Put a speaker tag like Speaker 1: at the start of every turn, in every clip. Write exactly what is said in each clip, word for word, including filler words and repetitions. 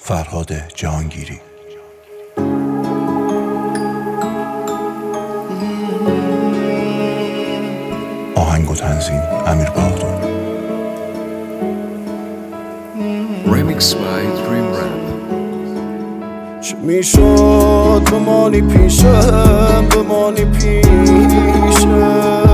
Speaker 1: فرهاد جهانگیری. آهنگ و تنظیم امیر بهادر.
Speaker 2: Remix by Dream Rap.
Speaker 3: چه میشد بمانی پیشم، بمانی پیشم،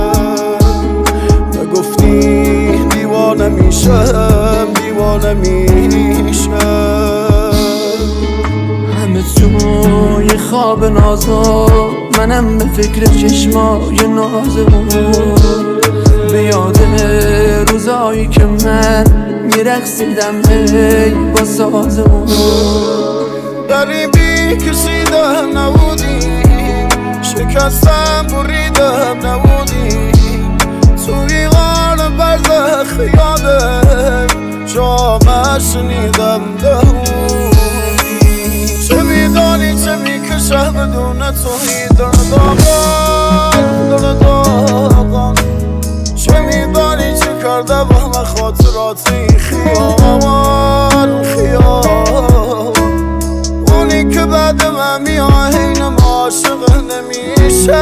Speaker 3: نگفتی دیوانه میشم، دیوانه میشم. همه توی خواب نازا، منم به فکر چشمای نازمون، به یاد روزایی که من میرقصیدم هی با سازمون. غریبی کشیدم نبودی، شکستم بریدم نبودی، توی غار برزخ یادم جامه شنیدم دهودی. چه میدانی چه میکشم بدون توی درد آقام، درد آقام. چه میدانی چه کرده با من خاطراتی خیابان، خیابان. اونی که بعد من میاه این ما عاشق نمیشه،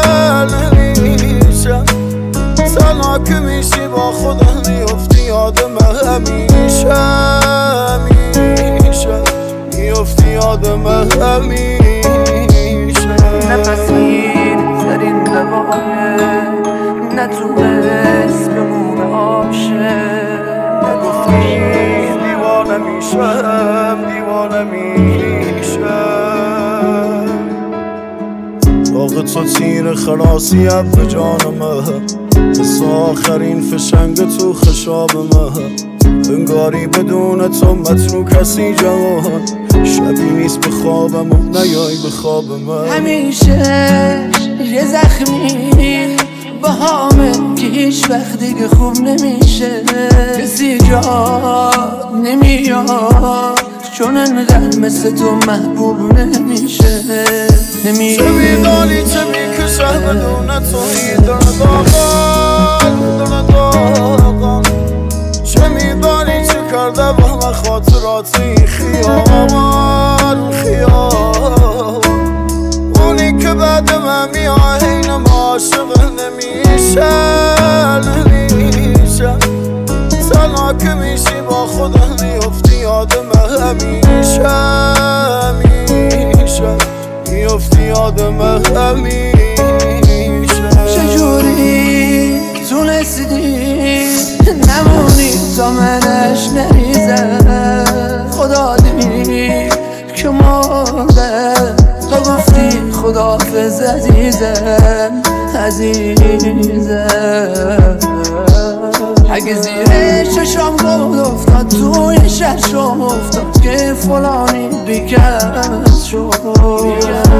Speaker 3: نمیشه. تنها که میشی با خودم میفتی یاد من همیشه، همیشه. میفتی یاد من همیشه.
Speaker 4: نفس می‌گذرین دواره، نتونست بمونه عاشق.
Speaker 3: نگفتی دیوانه میشم، دیوانه میشم. داغ تو تیر خلاصی به جان من، مثل آخرین فشنگ تو خشاب من. انگاری بدون تو متنو کسی جوان، شبی نیست به خوابم و نیای به خواب من.
Speaker 4: همیشه یه زخمی با همه که هیچ وقت دیگه خوب نمیشه. کسی جا نمیاد چون انقدر مثل تو محبوب نمیشه، نمیشه.
Speaker 3: چه میدانی چه میکشم بدون توی درد آقام، درد آقام. چه میدانی چه کرده با من خاطراتی خیابان، خیابان. اونی که بعد من میاه این ما عاشق نمیشه، نمیشه. تنها که میشی با خودم میفتی یاد من همیشه، همیشه. میفتی یاد من همیشه.
Speaker 4: چجوری تونستی نمونی تا منش نریزم؟ خدا دیدی که مرده تا گفتی خداحافظ عزیزم، عزیزم. اگه زیر چشام گود افتاد توی ششم افتاد که فلانی بیکس شد.